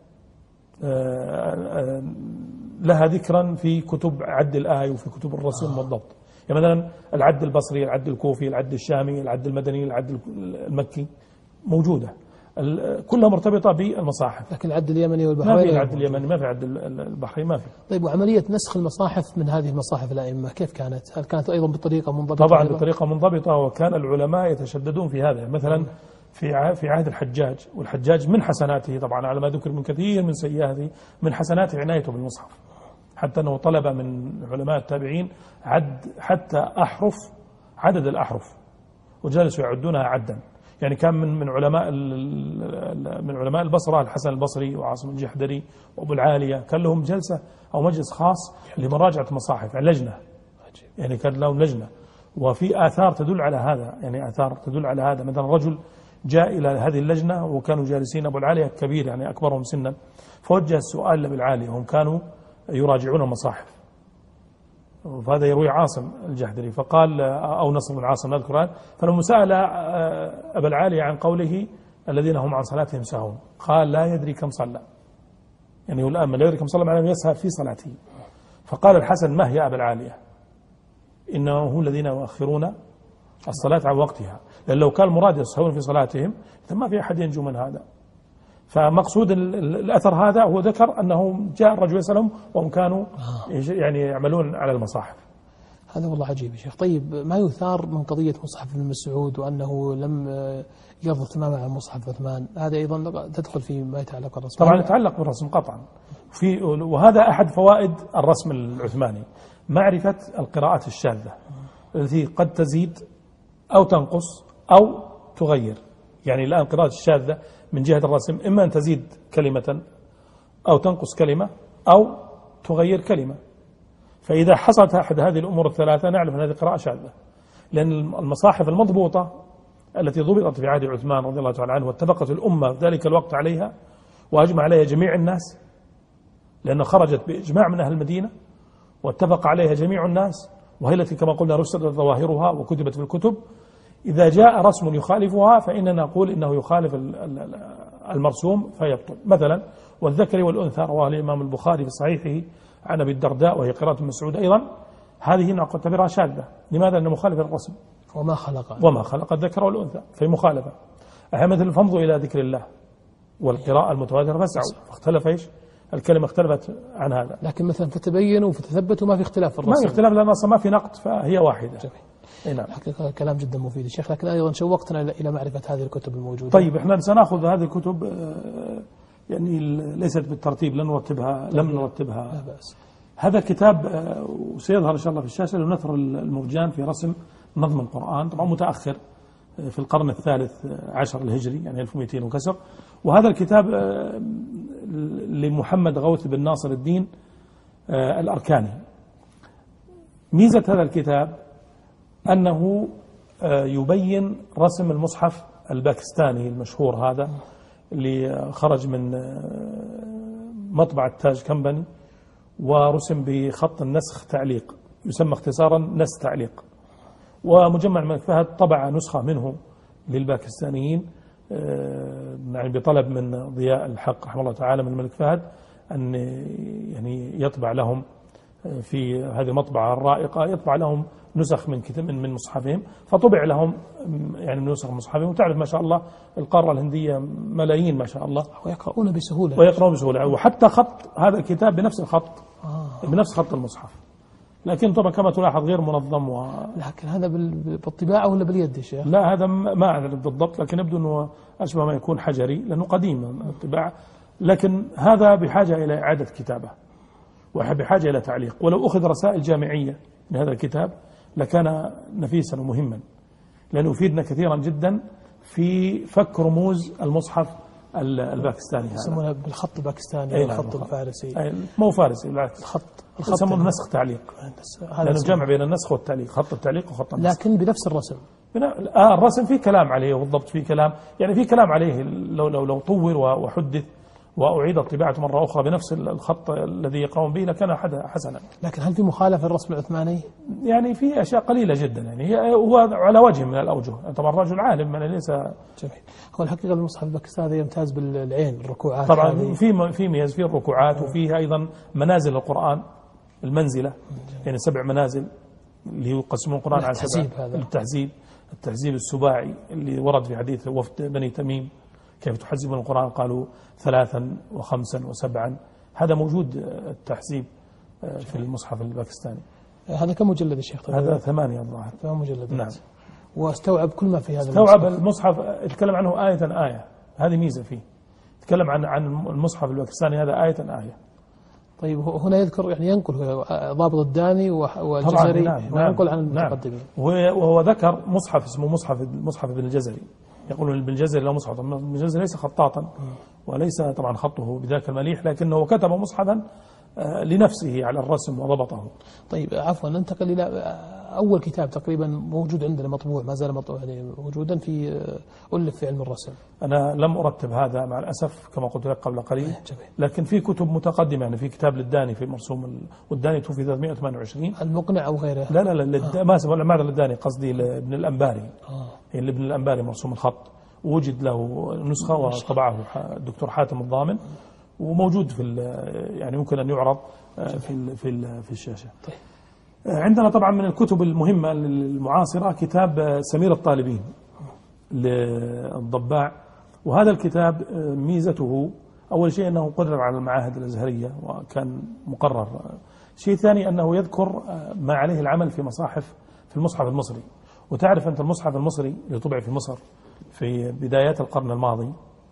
لها ذكرا في كتب عد الآي وفي كتب الرسم والضبط. يعني مثلا العد البصري، العد الكوفي، العد الشامي، العد المدني، العد المكي موجودة، كلها مرتبطة بالمصاحف. لكن العد اليمني ما والبحرين في العد اليمني، ما في عد البحرين، ما في. طيب، وعملية نسخ المصاحف من هذه المصاحف الأئمة كيف كانت؟ هل كانت أيضا بطريقة منضبطة؟ طبعا بطريقة منضبطة، وكان العلماء يتشددون في هذا. مثلا في عهد الحجاج، والحجاج من حسناته طبعا على ما ذكر من كثير من سيئاته، من حسناته عنايته بالمصحف، حتى أنه طلب من علماء التابعين حتى عدد الأحرف، وجلسوا يعدونها عدا. يعني كان من علماء البصرة الحسن البصري وعاصم الجحدري وأبو العالية، كان لهم جلسة أو مجلس خاص لمراجعة المصاحف، يعني لجنة، يعني كان لهم لجنة. وفي آثار تدل على هذا، يعني آثار تدل على هذا. مثلا رجل جاء إلى هذه اللجنة وكانوا جالسين، أبو العالية كبير يعني أكبرهم سنا، فوجه السؤال لأبو العالية، هم كانوا يراجعون المصاحف، وهذا يروي عاصم الجحدري، فقال أو نصر بن عاصم أذكر الآن، فلما سأل أبا العالية عن قوله الذين هم عن صلاتهم ساهون، قال لا يدري كم صلى، يعني هو الآن لا يدري كم صلى معناه يسهى في صلاته. فقال الحسن ما هي أبا العالية، إنه هم الذين يؤخرون الصلاة عن وقتها، لأن لو كان المراد يسهون في صلاتهم ما في أحد ينجو من هذا. فمقصود الأثر هذا هو ذكر أنه جاء الرجل يسألهم وهم كانوا يعني يعملون على المصاحف. هذا والله عجيب يا شيخ. طيب، ما يثار من قضية مصحف ابن مسعود وأنه لم يرضى تماما عن مصحف عثمان، هذا أيضا تدخل في ما يتعلق بالرسم؟ طبعا يتعلق بالرسم قطعا، وهذا أحد فوائد الرسم العثماني، معرفة القراءات الشاذة التي قد تزيد أو تنقص أو تغير. يعني الآن القراءات الشاذة من جهة الرسم إما أن تزيد كلمة أو تنقص كلمة أو تغير كلمة. فإذا حصلت أحد هذه الأمور الثلاثة نعلم أن هذه قراءة شاذة، لأن المصاحف المضبوطة التي ضبطت في عهد عثمان رضي الله تعالى عنه واتفقت الأمة في ذلك الوقت عليها وأجمع عليها جميع الناس، لأن خرجت بإجماع من أهل المدينة واتفق عليها جميع الناس، وهي التي كما قلنا رسلت ظواهرها وكتبت في الكتب. إذا جاء رسم يخالفها فإننا نقول إنه يخالف المرسوم فيبطل. مثلا والذكر والأنثى رواه الإمام البخاري في صحيحه عن أبي الدرداء وهي قراءة ابن مسعود أيضا، هذه نعتبرها شاذة. لماذا؟ أنه مخالف الرسم، وما خلق الذكر والأنثى، في مخالفة. مثل فانظروا إلى ذكر الله والقراءة المتواترة فاسعوا، فاختلف إيش؟ الكلمة اختلفت عن هذا. لكن مثلا فتبينوا وفتثبتوا ما في اختلاف في الرسم، ما في اختلاف لأن أصلا ما في نقط، فهي واحدة. نعم. حقيقة كلام جدا مفيد الشيخ، لكن أيضا شوقتنا إلى معرفة هذه الكتب الموجودة. طيب، إحنا سنأخذ هذه الكتب يعني ليست بالترتيب، لم نرتبها. لا بأس. هذا الكتاب وسيظهر إن شاء الله في الشاشة لنثر المرجان في رسم نظم القرآن، طبعا متأخر في القرن الثالث عشر الهجري، يعني 1200 وكسر. وهذا الكتاب لمحمد غوث بن ناصر الدين الأركاني. ميزة هذا الكتاب أنه يبين رسم المصحف الباكستاني المشهور هذا اللي خرج من مطبعة تاج كمباني، ورسم بخط النسخ تعليق، يسمى اختصارا نسخ تعليق. ومجمع الملك فهد طبع نسخة منه للباكستانيين، يعني بطلب من ضياء الحق رحمه الله تعالى من الملك فهد أن يعني يطبع لهم في هذه المطبعة الرائقة، يطبع لهم نسخ من مصحفهم، فطبع لهم يعني نسخ مصحفهم. وتعرف ما شاء الله القارة الهندية ملايين ما شاء الله، ويقرؤون بسهولة. وحتى خط هذا الكتاب بنفس الخط، بنفس خط المصحف، لكن طبعا كما تلاحظ غير منظم. لكن هذا بالطباعة ولا باليد يا شيخ؟ لا، هذا ما أعرف بالضبط، لكن يبدو أنه أشبه ما يكون حجري لأنه قديم الطباعة. لكن هذا بحاجة إلى إعادة كتابة وبحاجة إلى تعليق. ولو أخذ رسائل جامعية من هذا الكتاب لكان نفيسا ومهما، لأنه يفيدنا كثيرا جدا في فك رموز المصحف الباكستاني. يسمونه بالخط الباكستاني، الخط الفارسي. مو فارسي، بالعكس، الخط يسمونه نسخ تعليق، لأنه جمع بين النسخ والتعليق، خط التعليق وخط النسخ، لكن بنفس الرسم. الرسم فيه كلام عليه، والضبط فيه كلام، يعني فيه كلام عليه لو طور وحدث وأعيد الطباعة مرة أخرى بنفس الخط الذي يقرؤون به لكان حسنا. لكن هل في مخالفة الرسم العثماني؟ يعني في أشياء قليلة جدا، يعني هو على وجه من الأوجه. طبعا رجل عالم من ليس. جميل. هو الحقيقة المصحف الباكستاني يمتاز بالعين، الركوعات طبعا في ميز فيه الركوعات، وفيه أيضا منازل القرآن، المنزلة، يعني 7 منازل اللي يقسمون القرآن على 7. التهذيب السباعي اللي ورد في حديث وفد بني تميم، كيف تحزبون القرآن، قالوا 3 و5 و7. هذا موجود التحزيب في المصحف الباكستاني. هذا كم مجلد يا شيخ؟ هذا 8 الظاهر. 8 مجلدات. نعم. واستوعب كل ما في هذا استوعب المصحف. يتكلم عنه آية. هذه ميزة فيه. يتكلم عن المصحف الباكستاني هذا آية. طيب هنا يذكر يعني ينقل ضابط الداني والجزري. نعم. وينقل عن المتقدمين. وهو ذكر مصحف اسمه مصحف ابن الجزري. يقولون ابن الجزري لا مصحف. ابن الجزري ليس خطاطا وليس طبعا خطه بذاك المليح، لكنه كتب مصحفا لنفسه على الرسم وضبطه. طيب عفوا، ننتقل إلى أول كتاب تقريبا موجود عندنا مطبوع، ما زال مطبوع يعني موجودا في ألف في علم الرسم. أنا لم أرتب هذا مع الأسف كما قلت لك قبل قليل، لكن في كتب متقدمة. يعني في كتاب للداني في مرسوم، والداني توفي 328. المقنع أو غيره؟ لا ماذا للداني، قصدي لابن الأنباري. يعني لابن الأنباري مرسوم الخط، وجد له نسخة وطبعه الدكتور حاتم الضامن، وموجود يعني ممكن أن يعرض في الشاشة. طيب. عندنا طبعا من الكتب المهمة المعاصرة كتاب سمير الطالبين للضباع. وهذا الكتاب ميزته أول شيء أنه قرر على المعاهد الأزهرية وكان مقرر. شيء ثاني أنه يذكر ما عليه العمل في المصحف المصري. وتعرف أنت المصحف المصري اللي طبع في مصر في بدايات القرن الماضي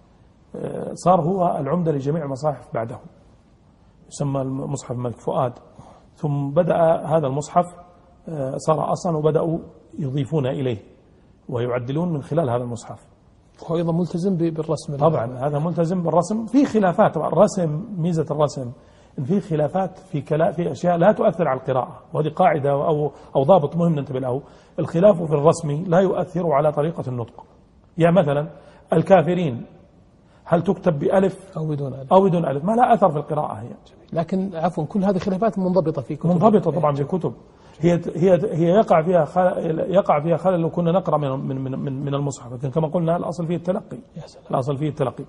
صار هو العمدة لجميع المصاحف بعده، يسمى المصحف الملك فؤاد. ثم بدأ هذا المصحف صار أصلا، وبدأوا يضيفون إليه ويعدلون من خلال هذا المصحف. هو أيضا ملتزم بالرسم. طبعا هذا ملتزم بالرسم. في خلافات طبعا. الرسم ميزة الرسم إن في خلافات في أشياء لا تؤثر على القراءة، وهذه قاعدة أو ضابط مهم ننتبه له. الخلاف في الرسم لا يؤثر على طريقة النطق. يعني مثلا الكافرين هل تكتب بألف أو بدون ألف؟ ما لا أثر في القراءة هي. لكن عفوا كل هذه خلافات منضبطة في كتب. منضبطة طبعا في كتب. هي يقع فيها خلل لو كنا نقرأ من المصحف، لكن كما قلنا الأصل فيه التلقي. الأصل فيه التلقي.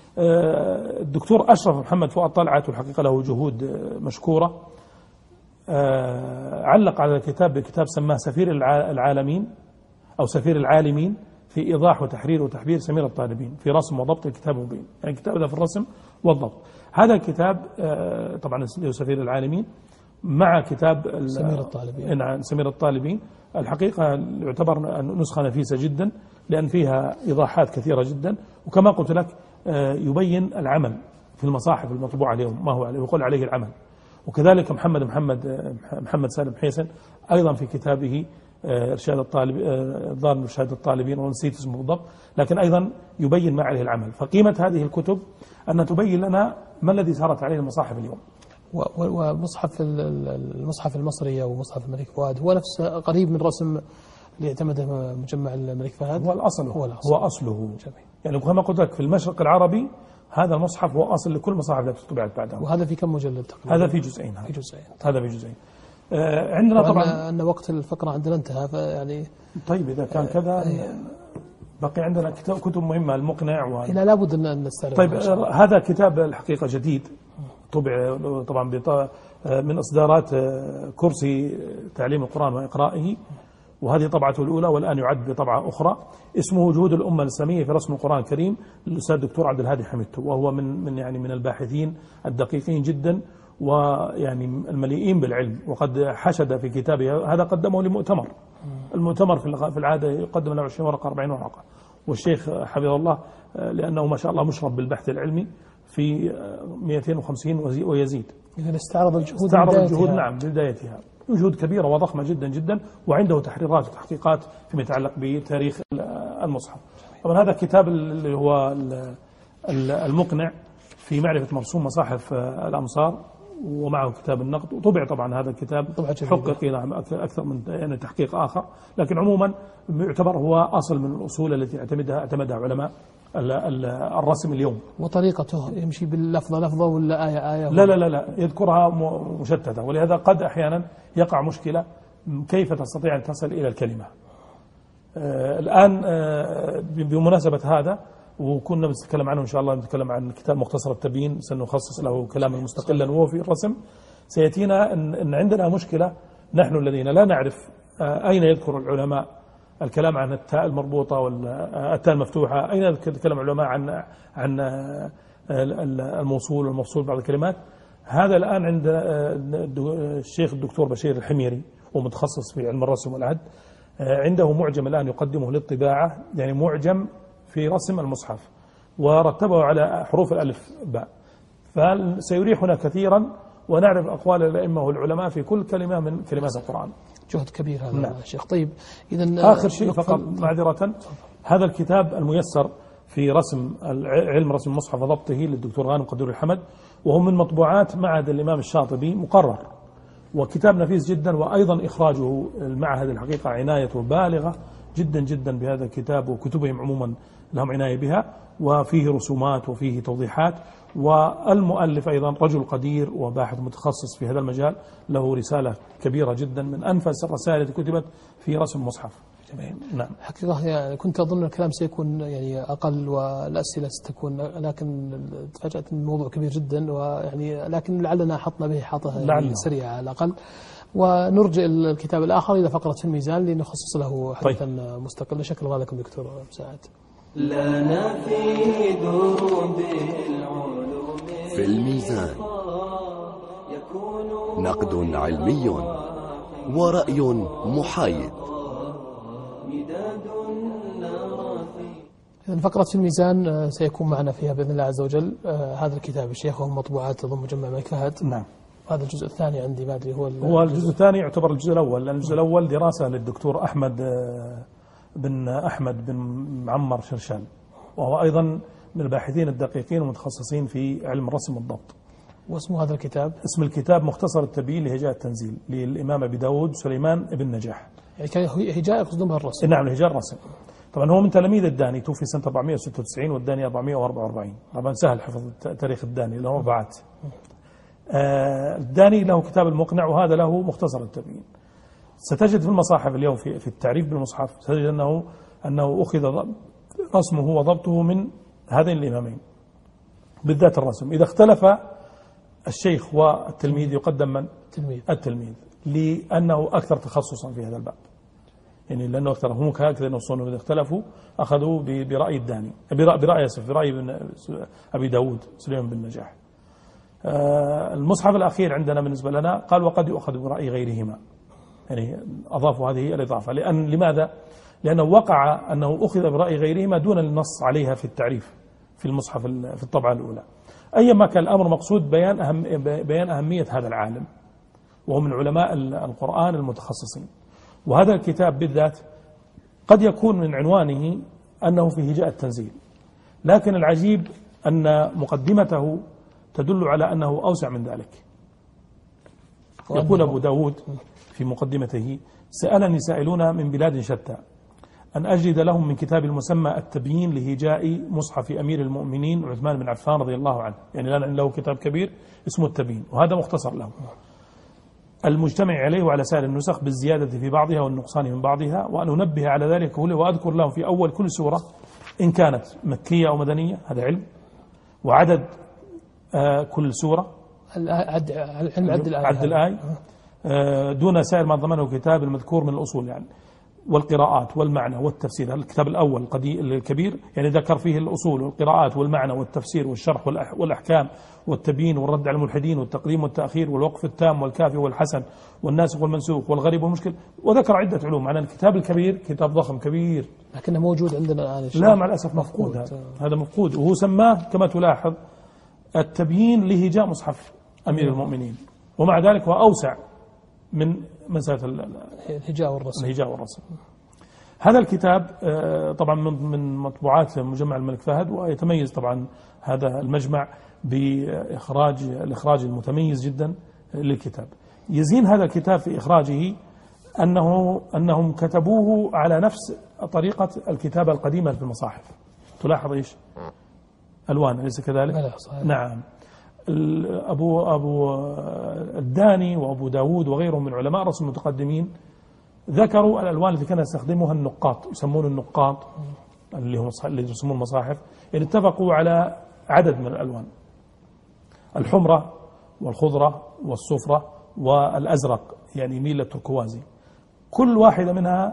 الدكتور أشرف محمد فؤاد طلعت، والحقيقة له جهود مشكورة، علق على الكتاب بكتاب سماه سفير العالمين أو سفير العالمين في إيضاح وتحرير وتحبير سمير الطالبين في رسم وضبط الكتاب مبين. يعني الكتاب ده في الرسم والضبط. هذا الكتاب طبعا سفير العالمين مع كتاب سمير الطالبين. الحقيقة يعتبر نسخة نفيسة جدا، لأن فيها إيضاحات كثيرة جدا، وكما قلت لك يبين العمل في المصاحف المطبوعة اليوم ما هو يقول عليه العمل. وكذلك محمد سالم حيسن أيضا في كتابه إرشاد الطالب ضار إرشاد الطالبين، ونسيت اسمه بالضبط، لكن أيضا يبين ما عليه العمل. فقيمة هذه الكتب أن تبين لنا ما الذي سارت عليه المصاحف اليوم. المصحف المصري أو مصحف الملك فؤاد هو نفس قريب من رسم اللي اعتمده مجمع الملك فهد. هو أصله. يعني كما قلت لك في المشرق العربي هذا المصحف هو أصل لكل مصاحف التي طبعت بعدها. وهذا في كم مجلد تقريبا؟ هذا في جزئين. هذا في جزئين. عندنا طبعا أن وقت الفقرة عندنا انتهى، فيعني طيب إذا كان كذا بقي عندنا كتب مهمة. المقنع لا لابد أن نستعرض. طيب هذا كتاب الحقيقة جديد، طبع طبعا من إصدارات كرسي تعليم القرآن وإقرائه، وهذه طبعته الأولى، والآن يعد بطبعة أخرى. اسمه جهود الأمة الإسلامية في رسم القرآن الكريم للأستاذ الدكتور عبد الهادي حمدتو، وهو من الباحثين الدقيقين جدا ويعني المليئين بالعلم. وقد حشد في كتابه هذا قدمه لمؤتمر. المؤتمر في العادة يقدم له 20 ورقة 40 ورقة، والشيخ حفظه الله لأنه ما شاء الله مشرب بالبحث العلمي في 250 ويزيد. إذا استعرض الجهود نعم بدايتها، جهود كبيرة وضخمة جدا جدا، وعنده تحريرات وتحقيقات فيما يتعلق بتاريخ المصحف. طبعا هذا الكتاب اللي هو المقنع في معرفة مرسوم مصاحف الأمصار، ومعه كتاب النقد، وطبع طبعا هذا الكتاب حقق أكثر من يعني تحقيق آخر، لكن عموما يعتبر هو أصل من الأصول التي اعتمدها علماء الرسم اليوم. وطريقته يمشي باللفظة ولا آية؟ لا يذكرها مشتتة، ولهذا قد أحيانا يقع مشكلة كيف تستطيع أن تصل إلى الكلمة. الآن بمناسبة هذا، وكنا نتكلم عنه إن شاء الله، نتكلم عن كتاب مختصر التبيين سنخصص له كلاما مستقلا وهو في الرسم. سيأتينا أن عندنا مشكلة نحن الذين لا نعرف أين يذكر العلماء الكلام عن التاء المربوطة والتاء المفتوحة، أين يتكلم العلماء عن الموصول والمفصول بعض الكلمات. هذا الآن عند الشيخ الدكتور بشير الحميري ومتخصص في علم الرسم والعد، عنده معجم الآن يقدمه للطباعة، يعني معجم في رسم المصحف، ورتبه على حروف الألف باء، فسيريحنا كثيرا ونعرف أقوال الأئمة والعلماء في كل كلمة من كلمات القرآن. جهد كبير هذا. نعم. شيخ. طيب إذا آخر شيء فقط معذرة، هذا الكتاب الميسر في علم رسم المصحف وضبطه للدكتور غانم قدور الحمد، وهو من مطبوعات معهد الإمام الشاطبي مقرر، وكتاب نفيس جدا، وأيضا إخراجه المعهد الحقيقة عنايته بالغة جدا جدا بهذا الكتاب، وكتبهم عموما لهم عناية بها، وفيه رسومات وفيه توضيحات، والمؤلف أيضا رجل قدير وباحث متخصص في هذا المجال، له رسالة كبيرة جدا من أنفس الرسائل التي كتبت في رسم المصحف. نعم. حقيقة يعني كنت أظن الكلام سيكون يعني أقل والأسئلة ستكون، لكن تفاجأت الموضوع كبير جدا، ويعني لكن لعلنا حطنا به حاطة يعني سريعة على الأقل، ونرجع الكتاب الآخر إلى فقرة في الميزان لنخصص له حديثا مستقلا. شكرا الله لكم دكتور مساعد. لنا في دروب العلوم في الميزان نقد علمي ورأي محايد. إذن فقرة في الميزان سيكون معنا فيها بإذن الله عز وجل هذا الكتاب الشيخ، وهو مطبوعات تضم مجمع الملك فهد. نعم. هذا الجزء الثاني عندي، ما أدري هو الجزء الثاني يعتبر الجزء الأول، لأن الجزء الأول دراسة للدكتور أحمد بن معمر شرشان، وهو أيضا من الباحثين الدقيقين والمتخصصين في علم الرسم والضبط. واسمه هذا الكتاب؟ اسم الكتاب مختصر التبيين لهجاء التنزيل للإمام أبي داود سليمان بن نجاح. يعني هجاء يقصدون بها الرسم؟ نعم، الهجاء الرسم. طبعا هو من تلاميذ الداني، توفي سنة 496 والداني 444. طبعا سهل حفظ تاريخ الداني له ربعات. الداني له كتاب المقنع، وهذا له مختصر التبيين. ستجد في المصاحف اليوم في التعريف بالمصحف ستجد أنه أخذ رسمه وضبطه من هذين الإمامين بالذات الرسم. إذا اختلف الشيخ والتلميذ يقدم من؟ التلميذ، لأنه أكثر تخصصا في هذا الباب، يعني لأنه أكثر هم كذا نصون، إذا اختلفوا أخذوا برأي الداني، برأي أبي داود سليمان بن نجاح. المصحف الأخير عندنا بالنسبة لنا قال وقد يؤخذ برأي غيرهما، يعني أضافوا هذه الإضافة. لماذا؟ لأنه وقع أنه أخذ برأي غيرهما دون النص عليها في التعريف في المصحف في الطبعة الأولى. أيما كان الأمر مقصود بيان أهمية هذا العالم، وهو من علماء القرآن المتخصصين. وهذا الكتاب بالذات قد يكون من عنوانه أنه في هجاء التنزيل، لكن العجيب أن مقدمته تدل على أنه أوسع من ذلك. يقول أبو داود في مقدمته: سألني سائلون من بلاد شتى أن أجد لهم من كتاب المسمى التبيين لهجاء مصحف أمير المؤمنين عثمان بن عفان رضي الله عنه، يعني له كتاب كبير اسمه التبيين، وهذا مختصر له، المجتمع عليه وعلى سائر النسخ بالزيادة في بعضها والنقصان من بعضها، وأن أنبه على ذلك كله، وأذكر لهم في أول كل سورة إن كانت مكية أو مدنية، هذا علم، وعدد كل سورة، عد الآية دون سائر ما ضمنه الكتاب المذكور من الأصول، يعني والقراءات والمعنى والتفسير. الكتاب الأول الكبير يعني ذكر فيه الأصول والقراءات والمعنى والتفسير والشرح والأحكام والتبيين والرد على الملحدين والتقديم والتأخير والوقف التام والكافي والحسن والناسخ والمنسوخ والغريب والمشكل، وذكر عدة علوم. معنى الكتاب الكبير كتاب ضخم كبير، لكنه موجود عندنا الآن. لا، مع الأسف مفقود. هذا مفقود، وهو سماه كما تلاحظ التبيين لهجاء مصحف أمير المؤمنين، ومع ذلك هو أوسع من مسألة الهجاء والرسم. هذا الكتاب طبعا من مطبوعات مجمع الملك فهد، ويتميز طبعا هذا المجمع الإخراج المتميز جدا للكتاب. يزين هذا الكتاب في إخراجه أنهم كتبوه على نفس طريقة الكتابة القديمة في المصاحف. تلاحظ إيش؟ ألوان، أليس كذلك؟ نعم. أبو الداني وأبو داود وغيرهم من علماء الرسم المتقدمين ذكروا الألوان التي كان يستخدمها النقاط، يسمون النقاط اللي يرسمون المصاحف، يعني اتفقوا على عدد من الألوان: الحمرة والخضرة والصفرة والأزرق، يعني ميل التركوازي. كل واحدة منها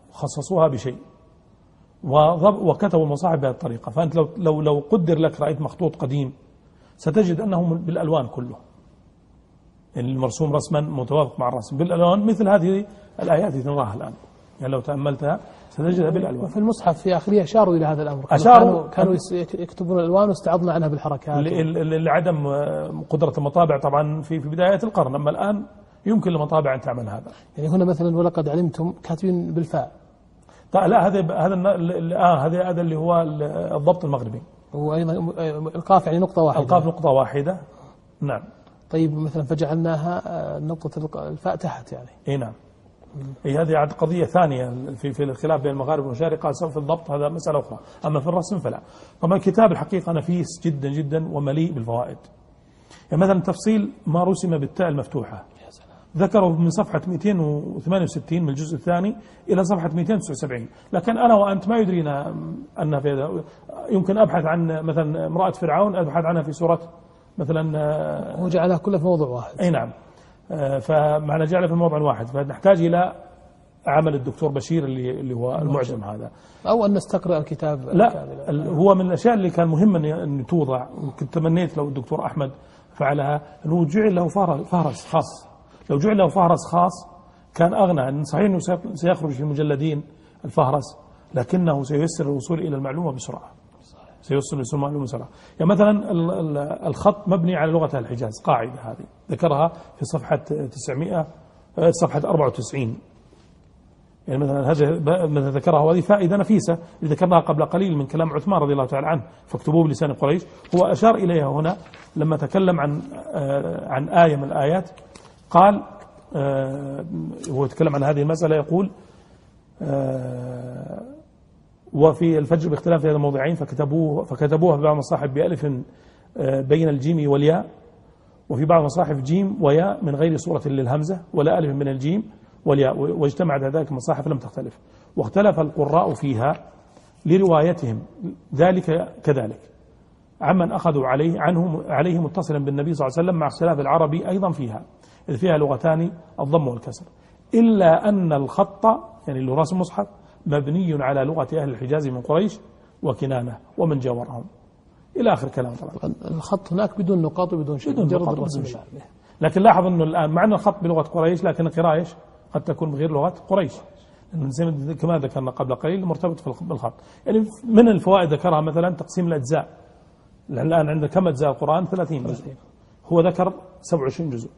وخصصوها بشيء وكتبوا المصاحف بهذه الطريقة. فأنت لو قدر لك رأيت مخطوط قديم ستجد أنه بالألوان كله، يعني المرسوم رسما متوافق مع الرسم بالألوان، مثل هذه الآيات التي نراها الآن، يعني لو تأملتها ستجدها بالألوان. وفي المصحف في آخره أشاروا إلى هذا الأمر، كانوا يكتبون الألوان واستعضنا عنها بالحركات لعدم قدرة المطابع طبعا في بداية القرن، أما الآن يمكن للمطابع أن تعمل هذا. يعني هنا مثلا ولقد علمتم كاتبين بالفاء. لا هذا اللي هو الضبط المغربي، وأيضا القاف يعني نقطة واحدة. القاف نقطة واحدة، نعم. طيب مثلا فجعلناها نقطة الفاء تحت يعني. اي نعم. هذه عاد قضية ثانية في الخلاف بين المغاربة والمشارقة، قال سوف الضبط هذا مسألة أخرى، أما في الرسم فلا. طبعا الكتاب الحقيقة نفيس جدا جدا ومليء بالفوائد. يعني مثلا تفصيل ما رسم بالتاء المفتوحة ذكروا من صفحة 268 من الجزء الثاني إلى صفحة 279، لكن أنا وأنت ما يدرينا أنها في هذا. يمكن أبحث عن مثلا امرأة فرعون، أبحث عنها في سورة مثلا، وجعلها كلها في موضوع واحد. أي نعم. فمعنى جعلها في موضوع واحد، فنحتاج إلى عمل الدكتور بشير اللي هو المعجم هذا، أو أن نستقرأ الكتاب. لا هو من الأشياء اللي كان مهم أن توضع، وكنت تمنيت لو الدكتور أحمد فعلها، أنه جعل له فهرس خاص. لو جعل له فهرس خاص كان أغنى. أن صحيح أنه سيخرج في مجلدين الفهرس، لكنه سييسر الوصول إلى المعلومة بسرعة، سيوصل الوصول إلى المعلومة بسرعة. يعني مثلا الخط مبني على لغة الحجاز، قاعدة هذه ذكرها في صفحة 94. يعني مثلا هذا ذكرها، وهذه فائدة نفيسة اللي ذكرناها قبل قليل من كلام عثمان رضي الله تعالى عنه، فاكتبوه بلسان قريش. هو أشار إليها هنا لما تكلم عن آية من الآيات، قال هو يتكلم عن هذه المسألة، يقول وفي الفجر باختلاف هذا الموضعين فكتبوها في بعض المصاحف بألف بين الجيم والياء، وفي بعض المصاحف جيم وياء من غير صورة للهمزة ولا ألف من الجيم والياء، واجتمعت ذلك المصاحف لم تختلف، واختلف القراء فيها لروايتهم ذلك كذلك عمن أخذوا عليه متصلا بالنبي صلى الله عليه وسلم، مع اختلاف العربي أيضا فيها، إذ فيها لغتان الضم والكسر، إلا أن الخط يعني اللي هو رأس المصحف مبني على لغة أهل الحجاز من قريش وكنانة ومن جاورهم إلى آخر كلام. طبعا الخط هناك بدون نقاط وبدون شيء، مجرد الرسم. لكن لاحظ أنه الآن مع أن الخط بلغة قريش، لكن القراءة قد تكون بغير لغة قريش، كما ذكرنا قبل قليل مرتبط بالخط. يعني من الفوائد ذكرها مثلا تقسيم الأجزاء. الآن عندنا كم أجزاء القرآن؟ 30 جزء، هو ذكر 27 جزء.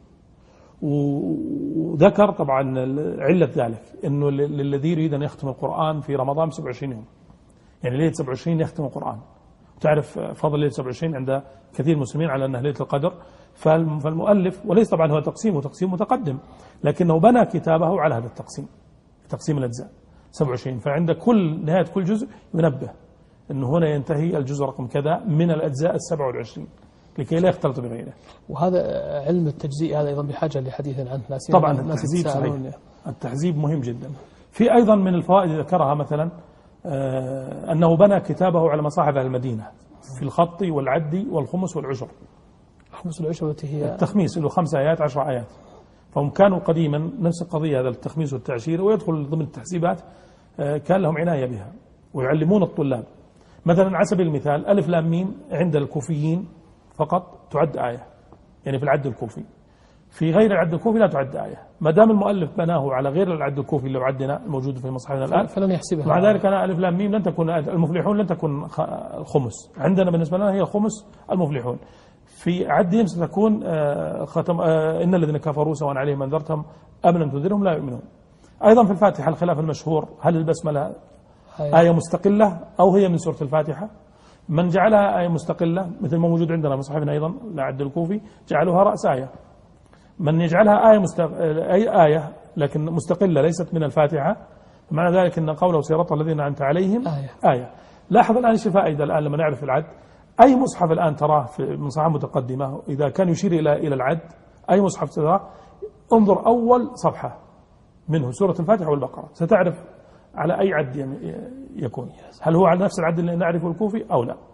وذكر طبعا علة ذلك أنه للذي يريد أن يختم القرآن في رمضان 27 يوم، يعني ليلة 27 يختم القرآن. تعرف فضل ليلة 27 عند كثير المسلمين على أنها ليلة القدر. فالمؤلف، وليس طبعا هو تقسيم متقدم، لكنه بنى كتابه على هذا تقسيم الأجزاء 27. فعند نهاية كل جزء ينبه أنه هنا ينتهي الجزء رقم كذا من الأجزاء 27 لكي لا يختلط بغيره. وهذا علم التجزيء هذا أيضا بحاجة لحديث عنه. طبعا التحزيب صحيح، التحزيب مهم جدا. في أيضا من الفوائد ذكرها مثلا أنه بنى كتابه على مصاحف المدينة في الخط والعد والخمس والعشر. الخمس والعشر التي هي التخميس اللي هو 5 آيات 10 آيات. فهم كانوا قديما نفس القضية، هذا التخميس والتعشير، ويدخل ضمن التحزيبات، كان لهم عناية بها ويعلمون الطلاب. مثلا على سبيل المثال ألف لام ميم عند الكوفيين فقط تعد آية، يعني في العد الكوفي. في غير العد الكوفي لا تعد آية. ما دام المؤلف بناه على غير العد الكوفي اللي عدنا الموجود في مصحفنا الآن فلن يحسبها. مع ذلك أنا ألف لام ميم لن تكون المفلحون لن تكون الخمس عندنا، بالنسبة لنا هي خمس المفلحون. في عدهم ستكون ختم إن الذين كفروا سواء عليهم أنذرتهم أم لم تنذرهم لا يؤمنون. أيضا في الفاتحة الخلاف المشهور، هل البسملة آية مستقلة أو هي من سورة الفاتحة؟ من جعلها آية مستقلة مثل ما موجود عندنا مصحفنا أيضا العد الكوفي جعلوها رأس آية. من يجعلها أي آية لكن مستقلة ليست من الفاتحة، معنى ذلك أن قوله صراط الذين أنعمت عليهم آية. لاحظ الآن ايش الفائدة الآن لما نعرف العد. أي مصحف الآن تراه في مصحف متقدمة إذا كان يشير إلى العد، أي مصحف تراه انظر أول صفحة منه سورة الفاتحة والبقرة، ستعرف على أي عد يكون. هل هو على نفس العد اللي نعرفه الكوفي أو لا؟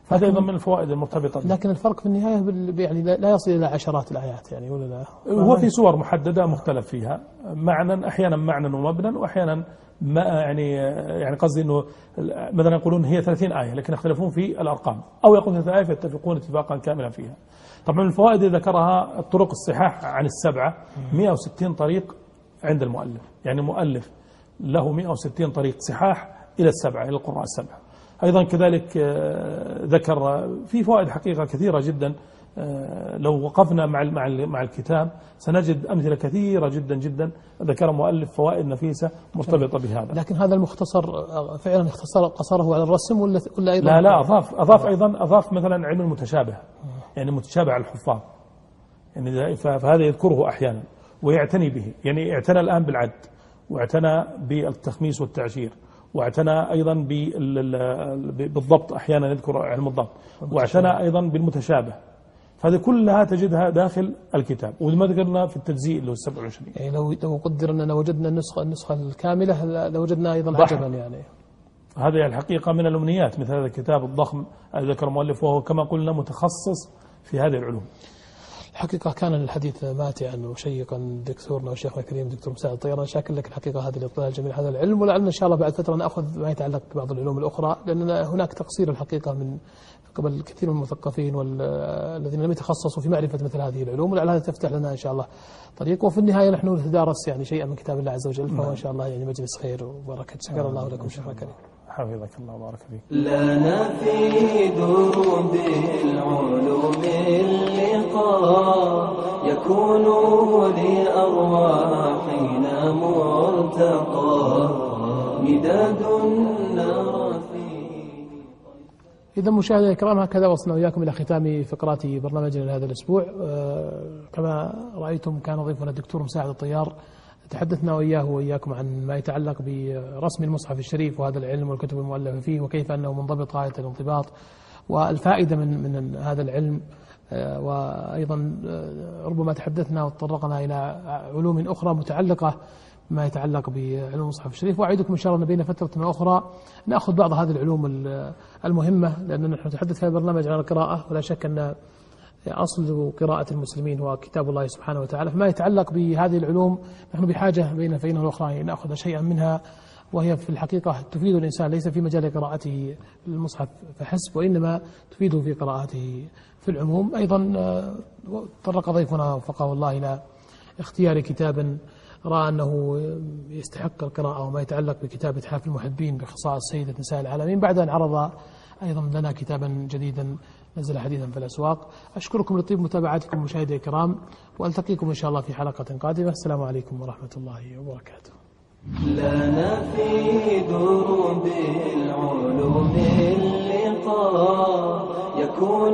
هذا أيضا من الفوائد المرتبطة به. لكن الفرق في النهاية يعني لا يصل إلى عشرات الآيات يعني ولا لا؟ هو في سور محددة مختلف فيها معنى، أحيانا معنى ومبنى، وأحيانا ما يعني قصدي أنه مثلا يقولون هي 30 آية لكن يختلفون في الأرقام، أو يقولون 3 آية فيتفقون اتفاقا كاملا فيها. طبعا من الفوائد ذكرها الطرق الصحاح عن السبعة، 160 طريق عند المؤلف، يعني مؤلف له 160 طريق صحاح إلى السبعة، إلى القراء السبعة. أيضا كذلك ذكر في فوائد حقيقة كثيرة جدا، لو وقفنا مع الكتاب سنجد أمثلة كثيرة جدا جدا ذكر مؤلف فوائد نفيسة مرتبطة بهذا. لكن هذا المختصر فعلا قصره على الرسم ولا أيضا؟ لا أضاف مثلا علم المتشابه، يعني متشابه على الحفاظ، يعني فهذا يذكره أحيانا ويعتني به، يعني اعتنى الآن بالعد، واعتنى بالتخميس والتعشير، واعتنى أيضا بالضبط، أحيانا يذكر علم الضبط، واعتنى أيضا بالمتشابه. فهذه كلها تجدها داخل الكتاب. وما ذكرنا في التجزيء اللي هو 27. يعني لو قدر أننا وجدنا النسخة الكاملة لوجدنا أيضا عجبا يعني. هذه الحقيقة من الأمنيات مثل هذا الكتاب الضخم الذي ذكر المؤلف، وهو كما قلنا متخصص في هذه العلوم. الحقيقة كان الحديث ماتعا وشيقا دكتورنا وشيخنا الكريم دكتور مساعد الطيران، شاكر لك الحقيقة هذه الإطلاع الجميل هذا العلم، ولعلنا إن شاء الله بعد فترة نأخذ ما يتعلق ببعض العلوم الأخرى، لأن هناك تقصير الحقيقة من قبل كثير من المثقفين والذين لم يتخصصوا في معرفة مثل هذه العلوم، ولعل هذا تفتح لنا إن شاء الله طريق. وفي النهاية نحن نتدارس يعني شيئا من كتاب الله عز وجل، فهو إن شاء الله يعني مجلس خير وبركة. شكر الله لكم شيخنا الكريم. حفظك الله وبارك فيك. لنا في دروب العلوم اللقاء يكون لأرواحنا مرتقى مداد نرى فيه. إذا مشاهدينا الكرام، هكذا وصلنا وإياكم إلى ختام فقرات برنامجنا لهذا الأسبوع. كما رأيتم كان ضيفنا الدكتور مساعد الطيار، تحدثنا وإياه وإياكم عن ما يتعلق برسم المصحف الشريف وهذا العلم والكتب المؤلفة فيه، وكيف أنه منضبط غاية الانضباط، والفائدة من هذا العلم. وأيضا ربما تحدثنا وتطرقنا إلى علوم أخرى متعلقة ما يتعلق بعلوم المصحف الشريف. وأعدكم إن شاء الله بين فترة أخرى نأخذ بعض هذه العلوم المهمة، لأننا نحن نتحدث في البرنامج عن القراءة، ولا شك أن أصل قراءة المسلمين هو كتاب الله سبحانه وتعالى. فما يتعلق بهذه العلوم نحن بحاجة بين فينا الأخرى نأخذ شيئا منها، وهي في الحقيقة تفيد الإنسان ليس في مجال قراءته المصحف فحسب، وإنما تفيده في قراءته في العموم. أيضا طرق ضيفنا وفقه الله إلى اختيار كتاب رأى أنه يستحق القراءة، وما يتعلق بكتاب إتحاف المحبين بخصائص سيدة نساء العالمين، بعد أن عرض أيضا لنا كتابا جديدا نزل حديثا في الأسواق. أشكركم لطيب متابعتكم مشاهدي الكرام، وألتقيكم إن شاء الله في حلقة قادمة. السلام عليكم ورحمة الله وبركاته. لنا في دروب العلوم اللقاء يكون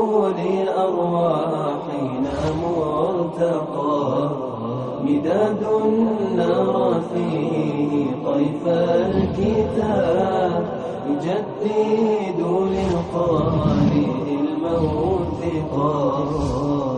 لأرواحنا مرتقى مداد نرى فيه طيف الكتاب يجدد للقارئ الموثقا.